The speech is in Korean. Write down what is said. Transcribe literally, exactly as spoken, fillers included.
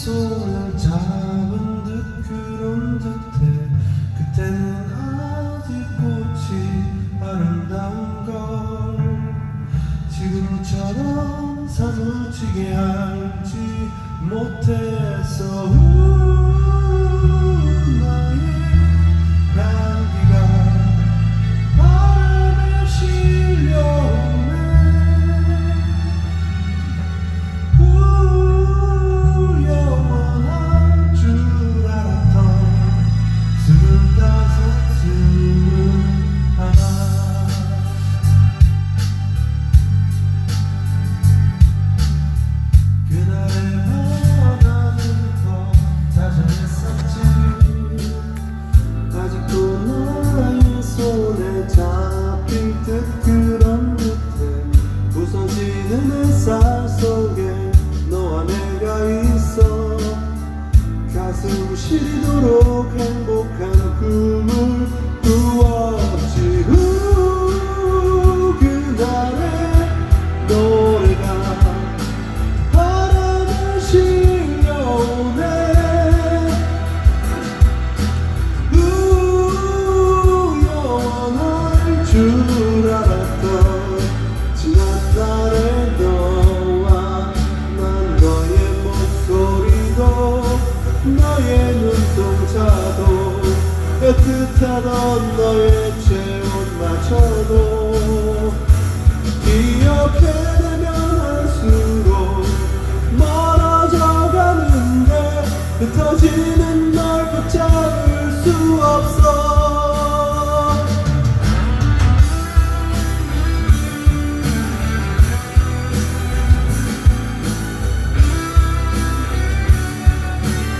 손을 잡은 듯 그런 듯해. 그때는 아직 꽃이 아름다운 걸 지금처럼 사무치게 알지 못했어. 너의 향기가 바람에 실려오네. 영원할 줄 알았던 스물다섯 스물하나. 그날의 바다는 더 다정했었지. 아직도 나의 손에 잡힌 듯 그런 듯해. 부서지는 햇살 속에 너와 내가 있어. 가슴 시리도록 행복한 꿈을 꾸었지. 우, 그날의 노래가 바람에 실려오네. 우, 영원할 줄 알았던 지난날의 너와 난 너의 목소리도 너의 눈동자도 애틋하던 너의 체온마저도 기억해 되면 할수록 멀어져 가는데 흩어지는